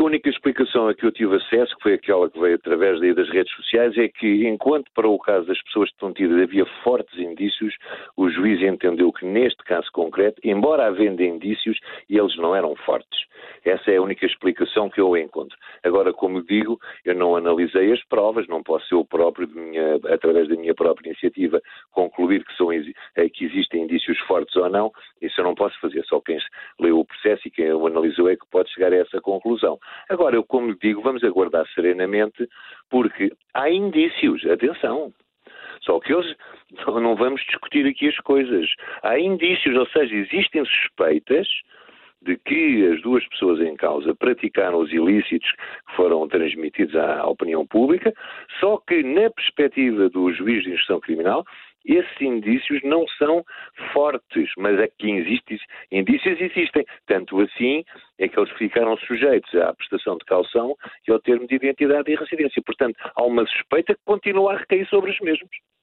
única explicação a que eu tive acesso, que foi aquela que veio através daí das redes sociais, é que, enquanto para o caso das pessoas detintidas havia fortes indícios, o juiz entendeu que neste caso concreto, embora havendo indícios, eles não eram fortes. Essa é a única explicação que eu encontro. Agora, como digo, eu não analisei as provas, não posso eu próprio, através da minha própria iniciativa, concluir que existem indícios fortes ou não. Isso eu não posso fazer. Só quem leu o processo e quem o analisou é que pode chegar a essa conclusão. Agora, eu como digo, vamos aguardar serenamente, porque há indícios, atenção. Só que eles, não vamos discutir aqui as coisas. Há indícios, ou seja, existem suspeitas de que as duas pessoas em causa praticaram os ilícitos que foram transmitidos à opinião pública, só que na perspectiva do juiz de instrução criminal, esses indícios não são fortes, mas é que indícios existem. Tanto assim é que eles ficaram sujeitos à prestação de caução e ao termo de identidade e residência. Portanto, há uma suspeita que continua a recair sobre os mesmos.